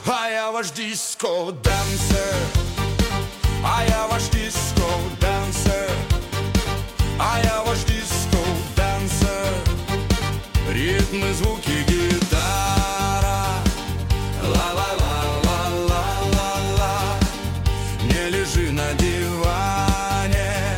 А я ваш диско-дансер, а я ваш диско-дансер, а я ваш диско-дансер. Ритмы, звуки, гитара, ла-ла-ла-ла-ла-ла-ла. Не лежи на диване,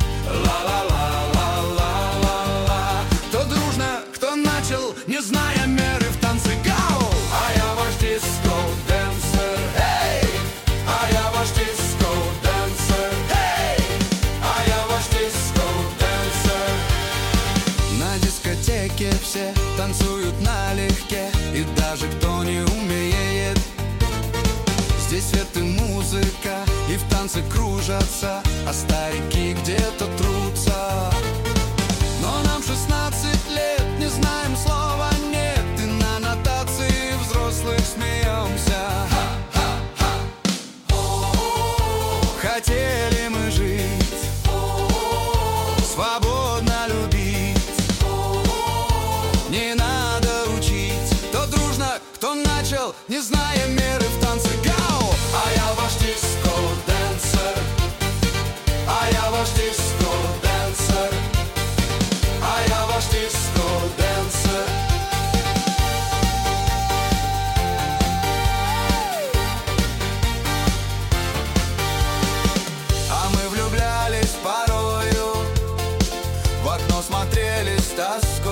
ла-ла-ла-ла-ла-ла-ла. Кто дружно, кто начал, не зная меры в танце, гау! А я ваш диско-дэнсер, эй! А я ваш диско-дэнсер, эй! А я ваш диско-дэнсер. На дискотеке все танцуют налегке, и даже кто не умеет. Здесь свет и музыка, и в танце кружатся, а старики где-то трутся. Но нам 16 лет, не знаем слова нет, и на нотации взрослых смеемся. Хотели мы жить, свободно любить, не надо учить. Кто дружно, кто начал, не зная меры в танце, гау! А я ваш диско-дэнсер, а я ваш диско-дэнсер, а я ваш диско-дэнсер. А мы влюблялись порою, в окно смотрели с тоской.